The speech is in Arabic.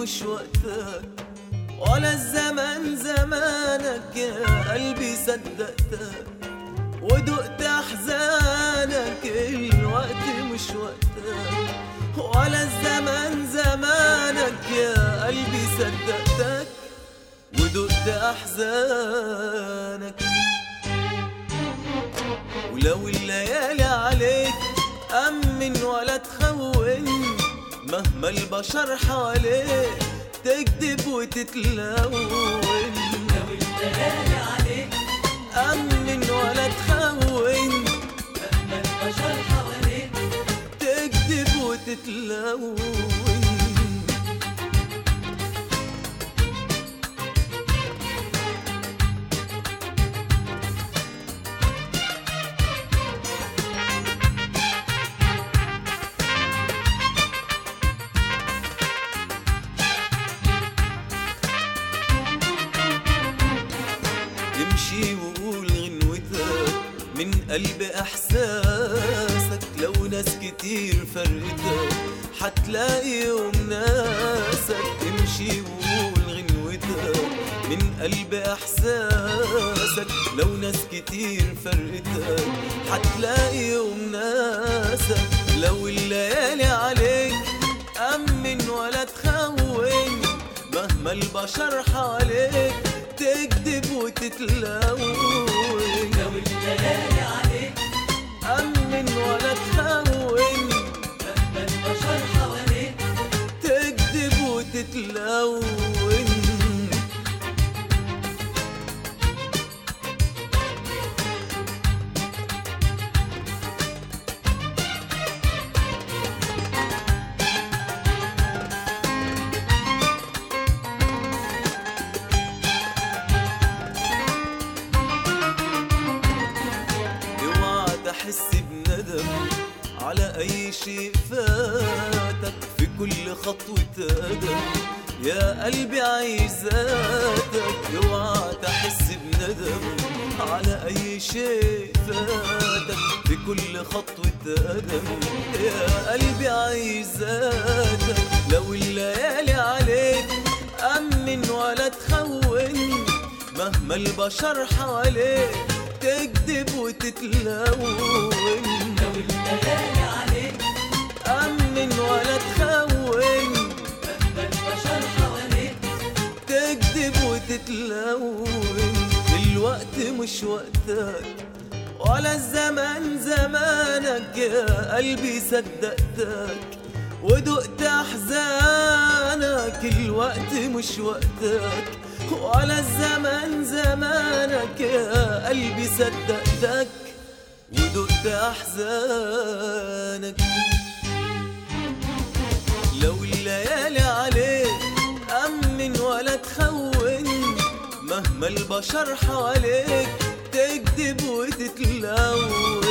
مش وقتك ولا الزمن زمانك، يا قلبي صدقتك ودقت احزانك. الوقت مش وقتك ولا الزمن زمانك، يا قلبي صدقتك ودقت احزانك. ولو الليالي عليك أمن ولا تخون، مهما البشر حواليك تكذب وتتلون. لو الليالي عليك أمن ولا تخون، مهما البشر حواليك تكذب وتتلون. امشي وقول غنوتك من قلب احساسك، لو ناس كتير فرقتك حتلاقي يوم ناسك. امشي وقول غنوتك من قلب احساسك، لو ناس كتير فرقتك حتلاقي يوم ناسك. لو الليالي عليك أمن ولا تخون، مهما البشر حواليك تكذب وتتلون. لو الليالي عليك أمن ولا تخون، مهما البشر حواليك تكذب وتتلون. تحس بندم على أي شيء فاتك في كل خطوة قدم، يا قلبي عيش ذاتك. اوعى تحس بندم على أي شيء فاتك في كل خطوة قدم، يا قلبي عيش ذاتك. لو الليالي عليك أمن ولا تخون، مهما البشر حواليك تكذب وتتلون. لو الليالي عليك أمن ولا تخون، مهما البشر حواليك تكذب وتتلون. الوقت مش وقتك ولا الزمن زمانك، يا قلبي صدقتك ودقت أحزانك. الوقت مش وقتك ولا الزمن زمانك، يا قلبي صدقتك ودقت أحزانك. لو الليالي عليك أمن ولا تخون، مهما البشر حواليك تكذب وتتلون.